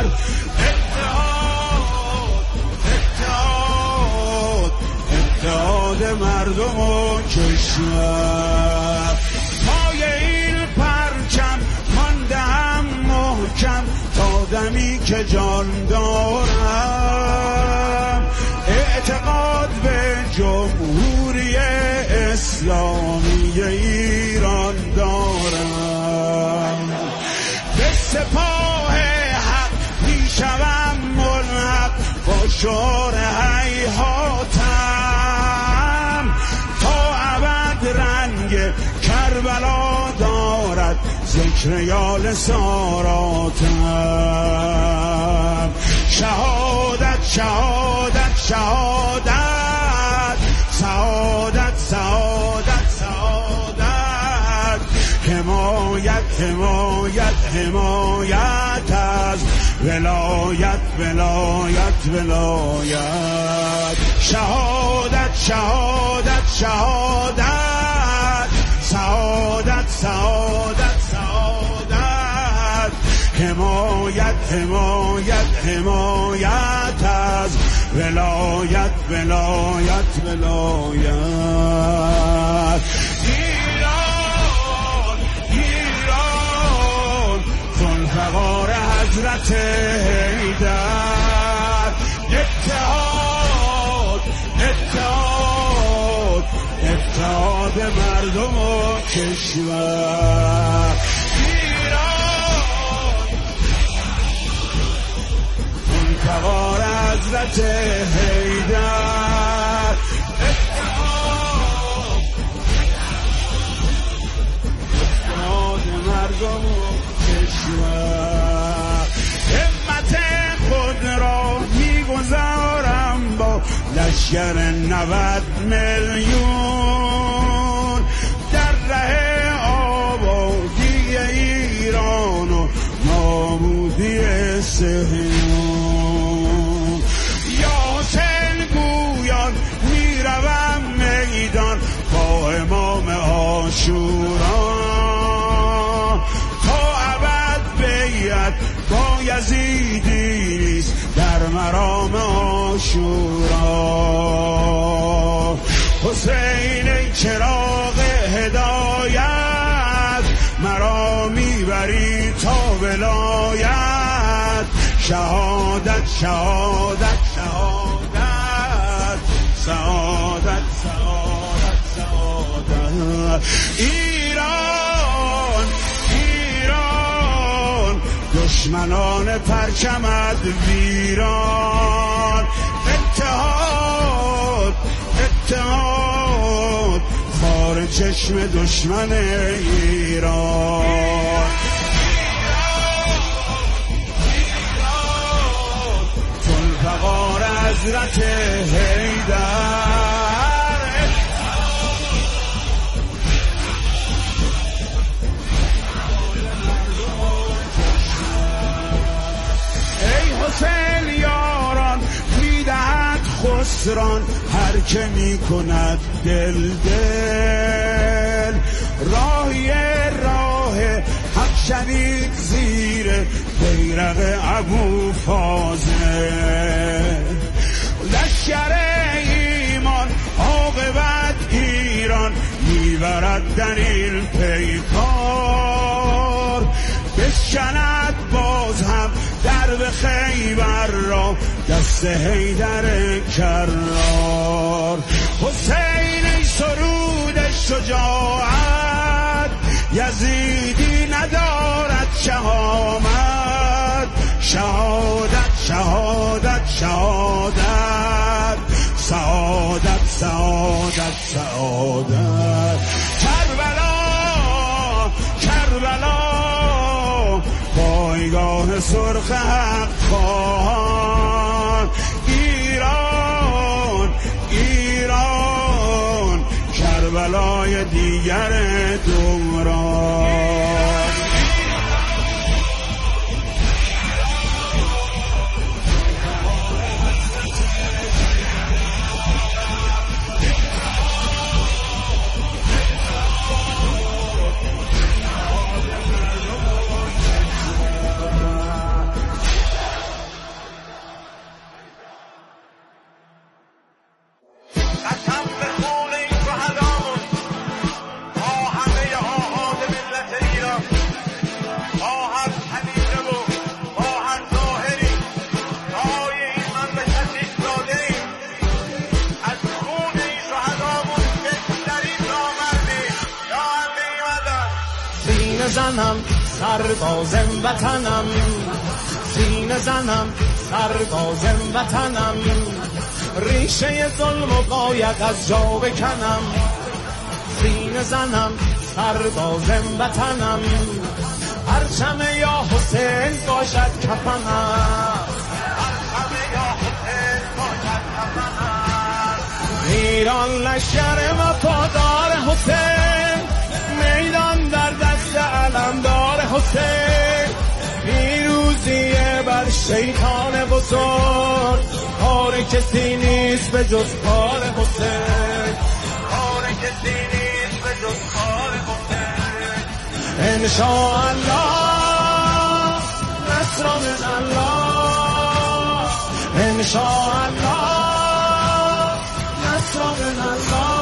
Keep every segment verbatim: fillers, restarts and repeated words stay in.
اتحاد اتحاد مردم و کشور. پای این پرچم ماندم محکم تا دمی که جان دارم. اعتقاد به جمهوری اسلامی ایران دارم. به سپاه حق میشوم ملحق با شعار هیهاتم. تا ابد رنگ کربلا دارد ذکر یال ساراتم. شهادت شهادت شهادت سعادت سعادت سعادت. حمایت حمایت حمایت از ولایت ولایت ولایت. شهادت شهادت شهادت سعادت سعادت سعادت. حمایت حمایت حمایت از ولایت ولایت ولایت. ایران ایران ذوالفقار حضرت حیدر. اتحاد اتحاد اتحاد مردم و کشور. ذوالفقار حضرت حیدر. اتحاد اتحاد مردم و کشور. همت خود را میگذارم با لشکر نود میلیون در ره آبادی ایران و نابودی صهیون. یا حسین گویان میروم میدان با امام عاشورا. تا ابد بیعت با یزیدی نیست در مرام عاشورا. حسین ای چراغ هدایت مرا میبری تا ولایت. شهادت شهادت شهادت سعادت سعادت سعادت. ایران ایران دشمنان پرچمت ویران. اتحاد اتحاد خار چشم دشمن ایران. ذوالفقار حضرت حیدر. ای حسین یاران میدهد خسران هر که میکند دل دل. راهی راه حق شدید زیر بیرق ابو فاضل. لشکر ایمان عاقبت ایران میبرد در این پیکار. بشکند باز هم درب خیبر را دست حیدر کرار. حسین ای سرود شجاعت یزیدی ندارد شهامت. شهادت شهادت شهادت سعادت سعادت سعادت. کربلا کربلا پایگاه سرخ حق خواهان. ایران ایران کربلای دیگر دوران. زنم سربازم وطنم، سینه زنم سربازم وطنم، ریشه ظلم و باید از جا بکنم، سینه زنم سربازم وطنم، پرچم یا حسین باشد کفنم، پرچم یا حسین باشد کفنم، ایران لشکر وفادار حسین، میدان در دست علمدار حسین، پیروزیه بر شیطان بزرگ، کار کسی نیست به جز کار حسین، کار کسی نیست به جز کار حسین، انشاءالله نصر من الله، انشاءالله نصر من الله.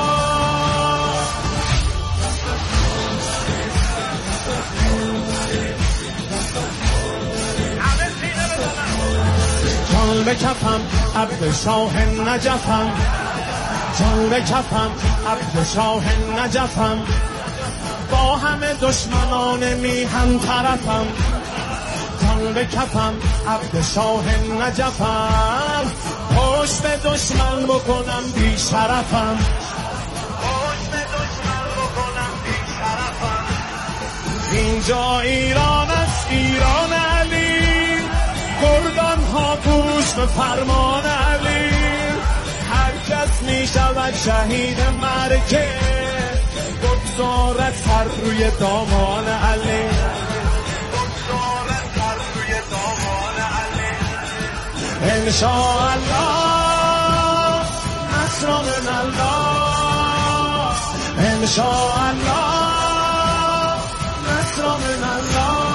جان به کفم عبد شاه نجفم، جان به کفم عبد شاه نجفم، با همه دشمنان میهن طرفم، جان به کفم عبد شاه نجفم، پشت به دشمن بکنم بی شرفم، پشت به دشمن بکنم بی شرفم، اینجا ایران است ایران علی، گردان ها گوش به فرمان علی، هر کس می شود شهید مرکه، بگذارد سر روی دامان علی، بگذارد سر روی دامان علی، انشاءالله نصر من الله، انشاءالله نصر من الله.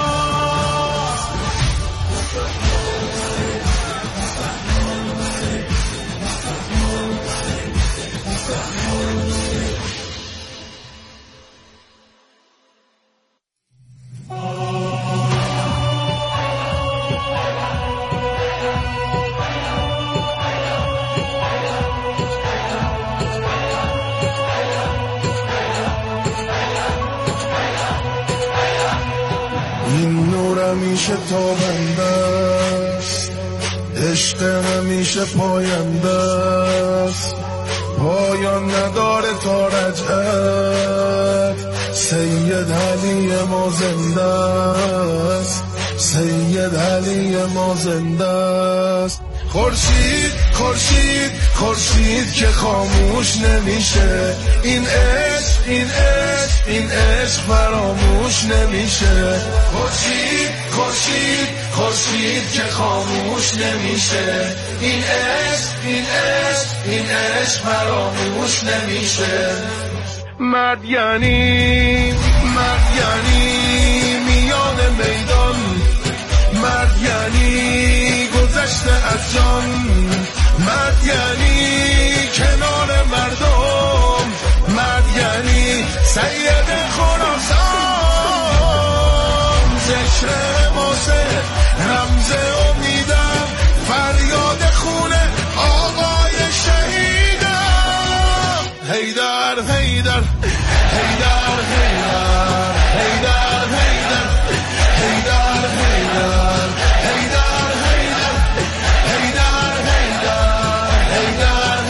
این نور همیشه تابنده است، عشق همیشه پاینده است، پایان نداره تا رجعت، سید علی ما زنده است، سید علی ما زنده است. خورشید خورشید خورشید که خاموش نمیشه، این عشق این عشق این عشق فراموش نمیشه، خورشید خورشید خورشید که خاموش نمیشه، این عشق این عشق این عشق فراموش نمیشه. مرد یعنی مرد یعنی میان میدان، مرد یعنی گذشته از جان، مرد یعنی کنار مردم، مرد یعنی سید خراسان، ذکر ماسه رمز امیدم، فریاد خونه آقای شهیدم، حیدر حیدر حیدر حیدر حیدر حیدر حیدر حیدر حیدر حیدر حیدر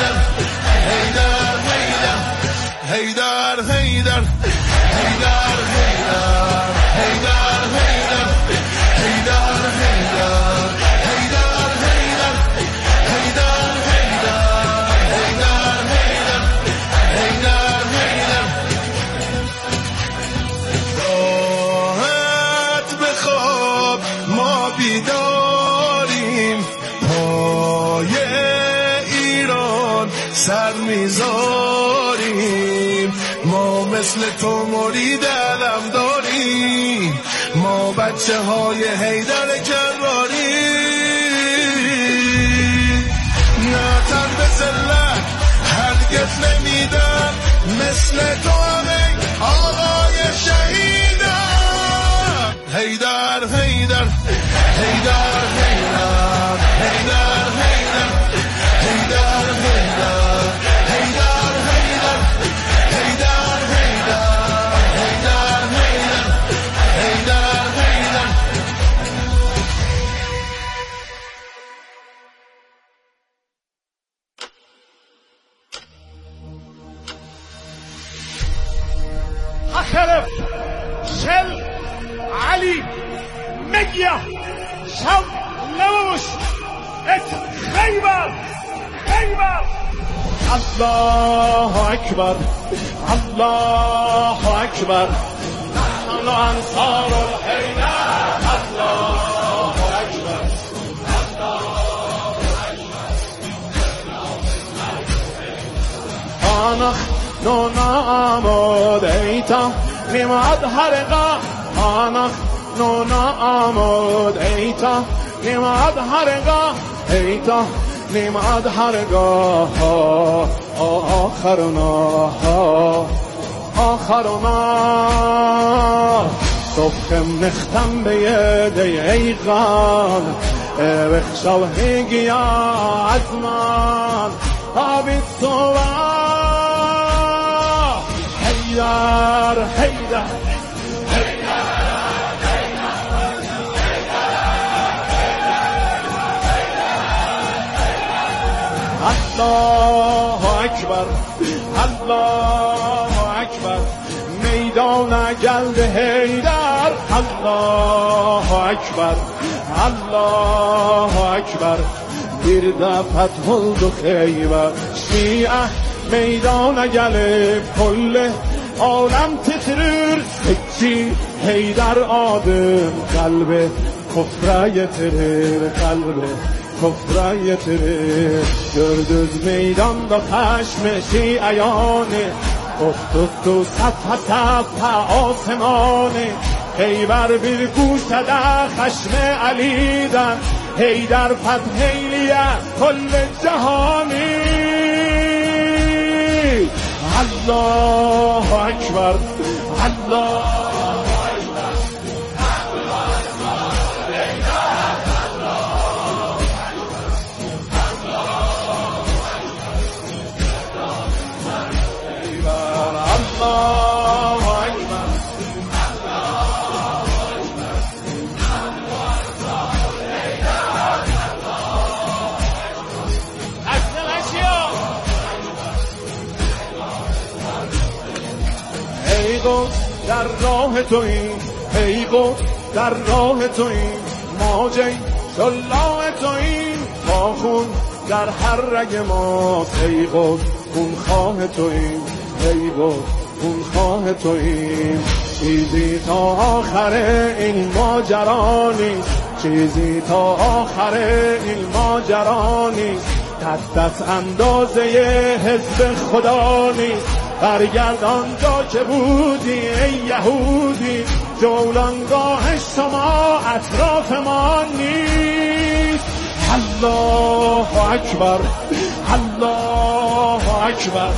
حیدر حیدر حیدر بیداریم، پای ایران سر میذاریم، ما مثل تو مرید علم داریم، ما بچه های حیدر کراری، نه تن به ذلت هرگز نمیدم، مثل تو همه آقای شهیدم، حیدر حیدر حیدر حیدر حیدر حیدر حیدر حیدر حیدر حیدر حیدر حیدر حیدر خیبر خیبر الله اکبر الله اکبر نحن انصار الحیدر الله اکبر آنخ نونامود ایتا نماد هرگاه آنخ نونامود ایتا نماد هرگاه ایتا نماد هرگاه آخرنا آخرنا صبحم نختم به یده ایقان بخشو هیگیا از من آبید صبح حیدر حیدر الله اکبر الله اکبر میدان جلد حیدر الله اکبر الله اکبر bir de fethuldu Xeyber Şia meydana gelip kulle alem titrir Hekçi Heydar adım kalbe kufra getirir kalbe kufra getirir Gördüz meydanda خشم şiayane Of tuttu satha satha asmane Xeyber bir guşede خشم علیدن حیدر فتحیلیه کل جهانی الله اکبر الله در راه توییم ای قد در راه توییم ماجی شلاه توییم با خون در هر رگ ماست ای قد خون خواه توییم ای قد خون خواه توییم چیزی تا آخر این ماجرا نیست چیزی تا آخر این ماجرا نیست دست دست اندازه حزب خدا نیست برگرد آنجا که بودی ای یهودی جولانگاه شما اطراف ما نیست الله اکبر الله اکبر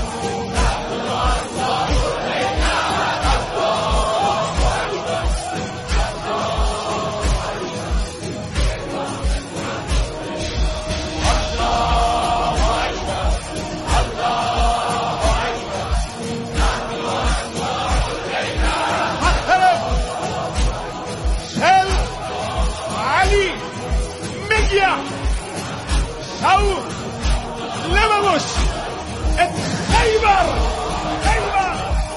شو لممش ات خيبر خيبر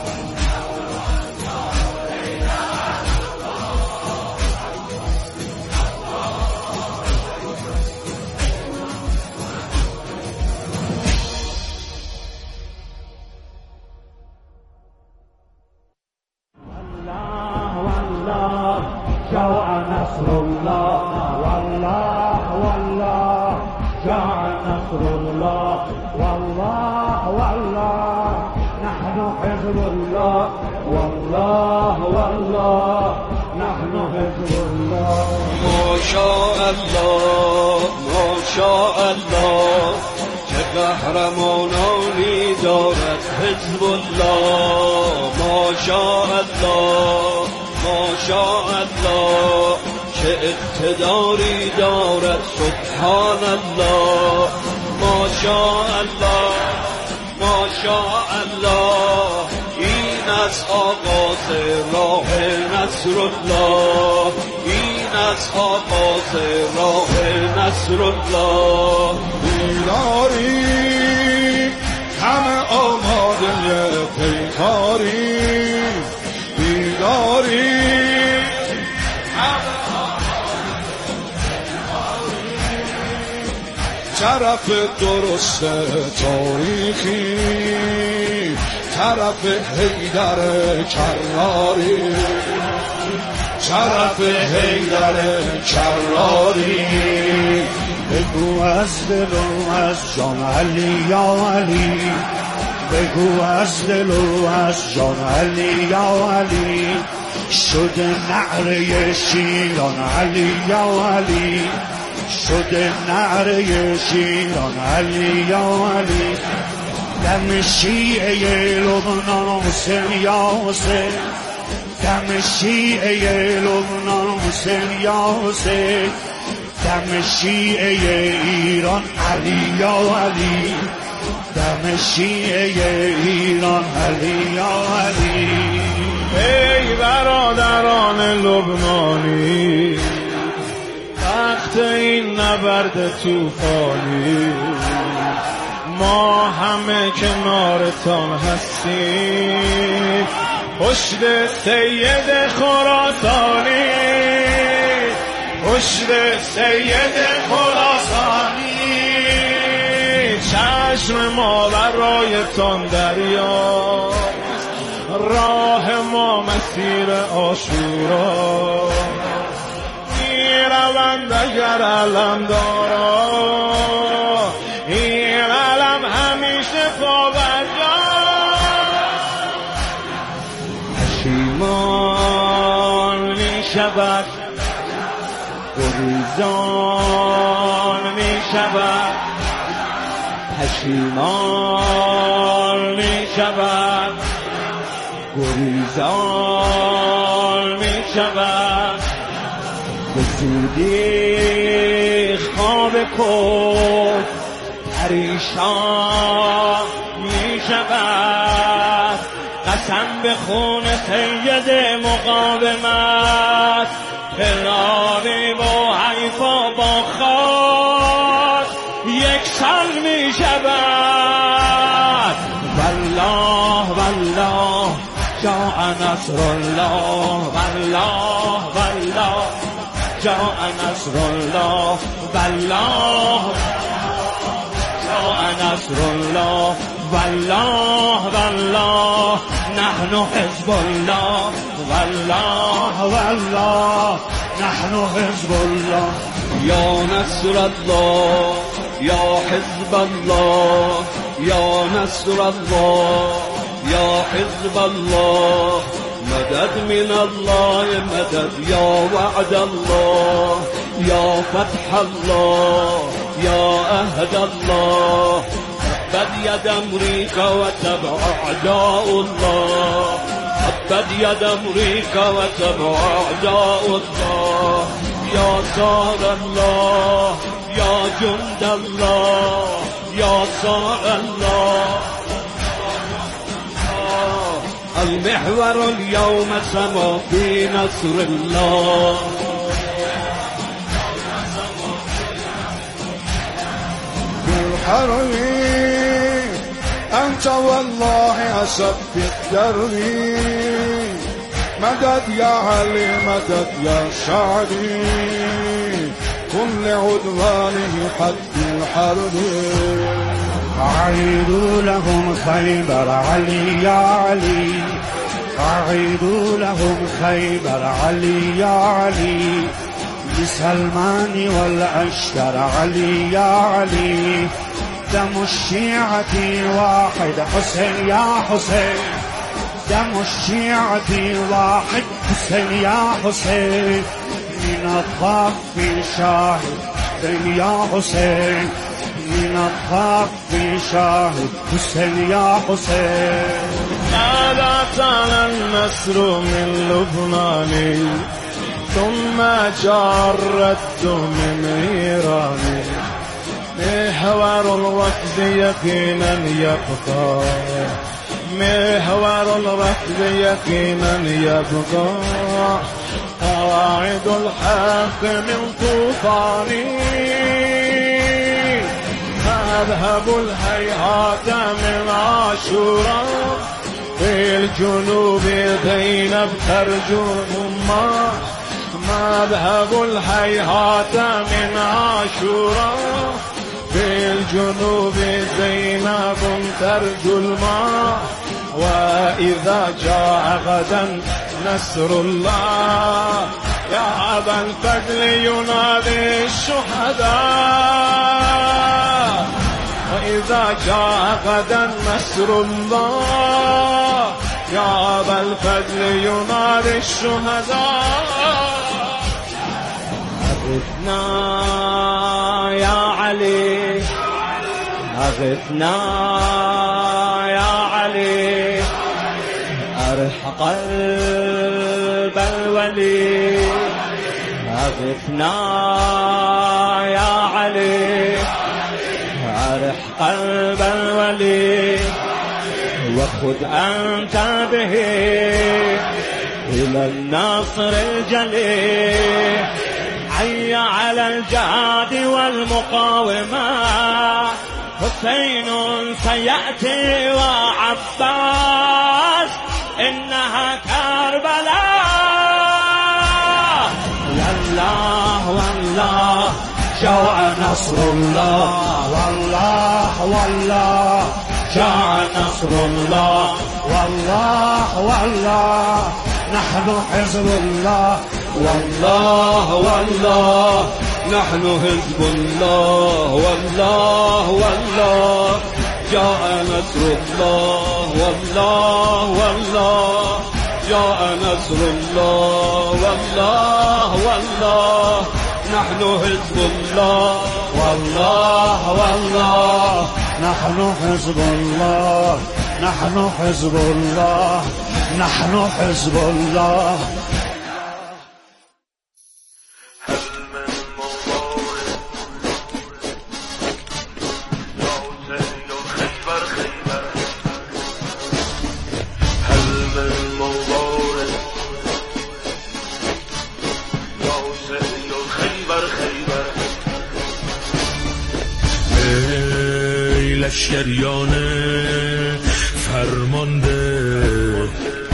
والله والله جاء نصر الله والله والله جاء نصر الله والله والله نحن حزب الله والله والله نحن حزب الله ما شاء الله ما شاء الله چه قهرمانانی دارد حزب الله ما شاء الله ما شاء الله چه اقتداری دارد سبحان الله ما شاء الله ما شاء الله این از آغاز راه نصر الله این از آغاز راه نصر الله بیداری همه آماده پیکاری بیداری طرف درست تاریخی، طرف حیدر کراری، طرف حیدر کراری. بگو از دل و از جان علی یا علی، بگو از دل و از جان علی یا علی، شده نعره شیران علی یا علی، شده نعره شیران علی یا علی. دم شیعه لبنان حسین یا حسین، دم شیعه لبنان حسین یا حسین، دم شیعه ایران علی یا علی، دم شیعه ایران علی یا علی. ای برادران لبنانی، وقت این نبرد توفانی، ما همه کنارتان هستیم، پشت سید خراسانی، پشت سید خراسانی. چشم ما برایتان دریا، راه ما مسیر عاشورا، میروند اگر علم دارا، این علم همیشه پابرجا. پشیمان می شود گریزان می شود، پشیمان می شود گریزان می شود. به زودی خواب کن پریشان می شود، قسم به خون سید مقاومت، پلانی با حیفا با خاک یک سال می شود. والله والله جاء نصر الله، والله والله جاء نصر الله، والله جاء نصر الله، والله والله نحن حزب الله، والله والله نحن حزب الله. یا نصر الله یا حزب الله، یا نصر الله یا حزب الله، مدد من الله مدد یا وعد الله، یا فتح الله یا عهد الله. تبت يد أمريكا وتبع أعداء الله، تبت يد أمريكا وتبع أعداء الله. يا صار الله يا جند الله، يا صار الله. المحور اليوم سما في نصر الله. بالحرم أنت والله أسد في الدرب، مدد يا علي مدد يا سعدي، كل عدوانه حد الحرب. أعيدوا لهم خيبر علي يا علي، أعيدوا لهم خيبر علي يا علي، بسلمان والأشتر علي يا علي. دم الشيعة واحد حسين يا حسين، دم الشيعة واحد حسين يا حسين، من الطف شاهد يا حسين، من الطف شاهد حسين يا حسين. نادت على النصر من لبنان، ثم جرت من إيران، محور الركض يقينا يبقى، محور الركض يقينا يبقى. قواعد الحق من طوفان، مذهب الهيهات من عاشوراء، في الجنوب زينب ترجو الأمة، مذهب الهيهات من عاشوراء، في الجنوب زينب ترجو الماء وإذا جاء غدا نصر الله يا أبا الفضل ينادي الشهداء وإذا جاء غدا نصر الله يا أبا الفضل ينادي الشهداء أغثنا يا علي أغثنا يا علي أرح قلب الولي أغثنا يا علي أرح قلب الولي وخذ أنت به إلى النصر الجلي حي على الجهاد والمقاومة حسين سيأتي وعباس إنها كربلاء والله والله جاء نصر الله والله والله جاء نصر الله والله والله نحن حزب الله والله والله نحن حزب الله والله والله جاء نصر الله والله والله جاء نصر الله والله والله نحن حزب الله والله والله نحن حزب الله نحن حزب الله نحن حزب الله لشکریان فرمانده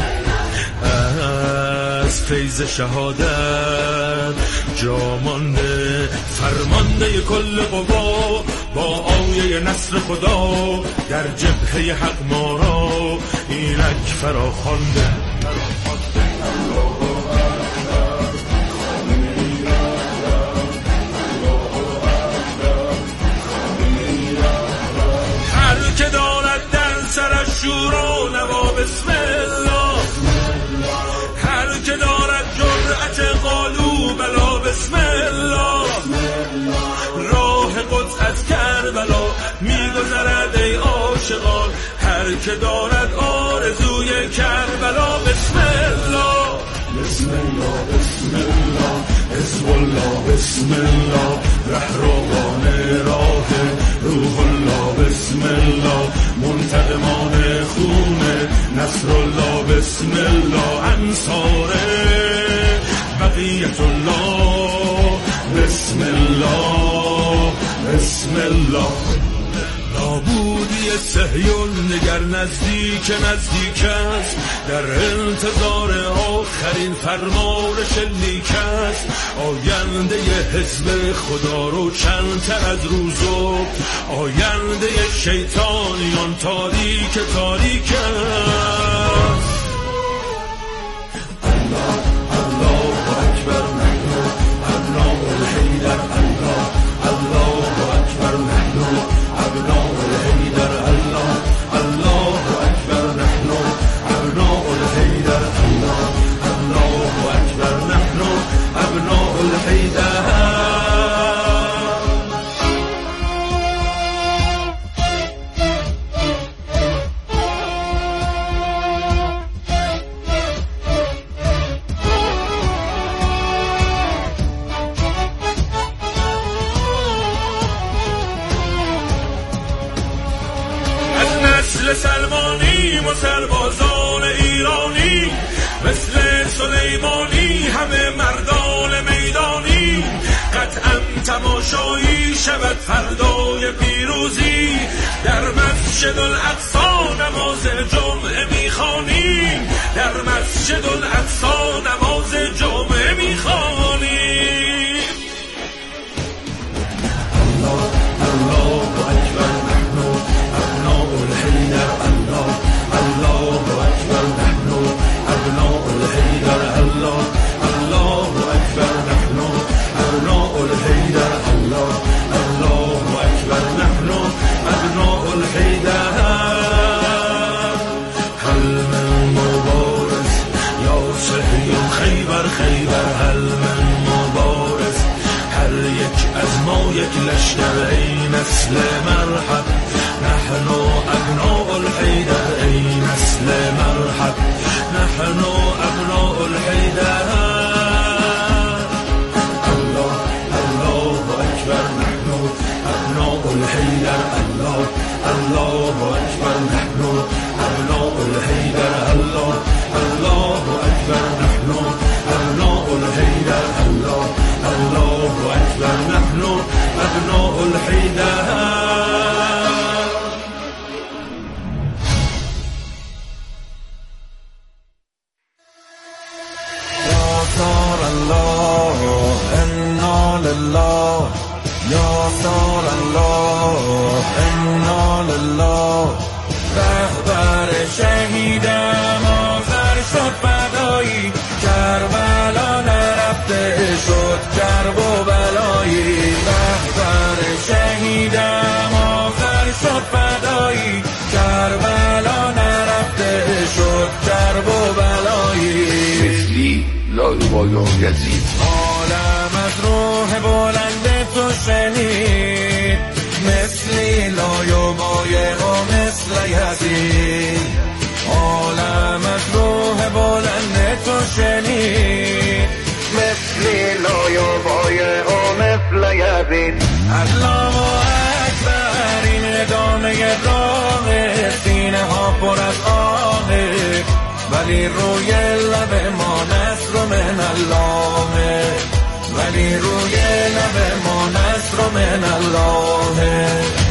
از فیض شهادت جامانده فرمانده کل قوا با آیه نصر خدا در جبهه حق ما را اینک فراخوانده که دارد در سرش شور و نوا بسم الله هر که دارد جرأت قالو بلا بسم الله راه قدس از کربلا میگذرد ای عاشقان هر که دارد آرزوی کربلا بسم الله بسم الله بسم الله حزب الله بسم الله رهروان راه روح الله بسم الله منتقمان خون نصر الله بسم الله انصار بقیت الله بسم الله بسم الله نابودی صهیون نگر نزدیک نزدیک است در انتظار آخرین فرمان شلیک است آینده حزب خدا رو چندتر از روزو آینده شیطانیان تاریک تاریک است الله الله اکبر نحن ابناء الحیدر الله الله اکبر نحن ابناء الحیدر الله الله اکبر نحن ابناء الحیدر الله الله اکبر نحن ابناء الحیدر مثل سلمانی و سربازان ایرانی مثل سلیمانی همه مردان میدانی قطعا تماشایی شود فردای پیروزی در مسجد الاقصی نماز جمعه میخوانیم در مسجد الاقصی نماز جمعه میخوانیم الله الله از ما یک لشکر ای نسل مرحب، نحن ابناء الحیدر ای نسل مرحب، نحن ابناء الحیدر. الله الله اکبر، نحن ابناء الحیدر. الله الله اکبر، نحن ابناء الحیدر. الله الله اکبر، نحن ابناء الحیدر. الله الله اکبر، نحن ابناء الحیدر. الله انا لله، یا سار الله انا لله. رهبر شهیدم آخر شد فدایی، کربلا نرفته شد کرب و بلایی. رهبر شهیدم آخر شد فدایی، کربلا نرفته شد کرب و بلایی. مثلی لایبالا یزید، عالم از روح بلند تو شنید، مثلی لایبای و مثل یزید. عالم از روح بلند تو شنید، مثلی لایبای و مثل یزید. الله اکبر، این ادامه راه، سینه ها پر از آهه، ولی روی لب ما نصر من الله، ولی روی لب ما نصر من الله.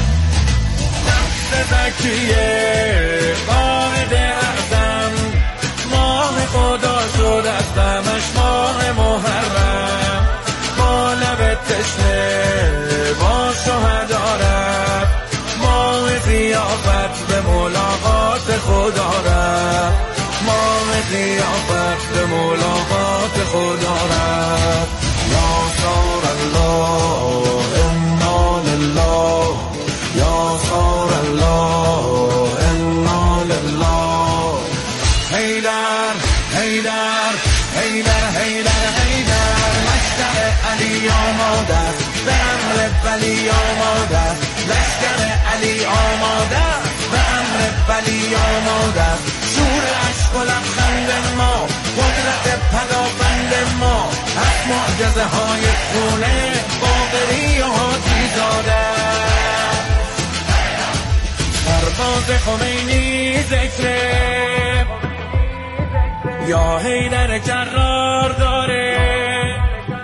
نفس زکیه قائد اعظم، ماه خدا شد از غمش ماه محرم، با لب تشنه با شهدا رفت، ماه ضیافت به ملاقات خدا رفت، ماه ضیافت به ملاقات خدا رفت. یا سار الله انا لله، یا سار الله انا لله. حیدر حیدر حیدر حیدر حیدر، لشکر علی آماده است، به امر ولی آماده است، لشکر علی آماده است، به امر ولی آماده است. شور عشق و لبخند ما، قدرت پدافند ما، از معجزه های خونه باقری و حاجی زاده. سرباز خمینی ذکره، یا حیدر جرار داره،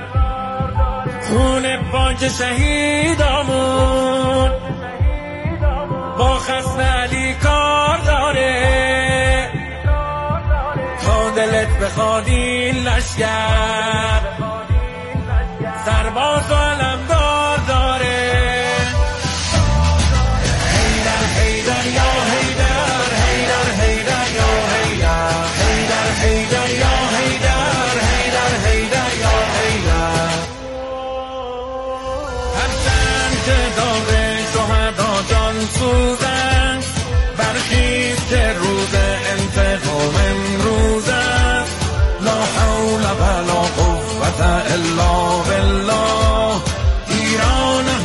خون پاک شهیدامون با خصم علی کار داره. تا دلت بخواد این لشکر، سرباز و علمدار داره. حیدر حیدر یا حیدر، حیدر حیدر یا حیدر، حیدر حیدر یا حیدر، حیدر حیدر یا حیدر. هر چند که داره شهدا جان سوزن،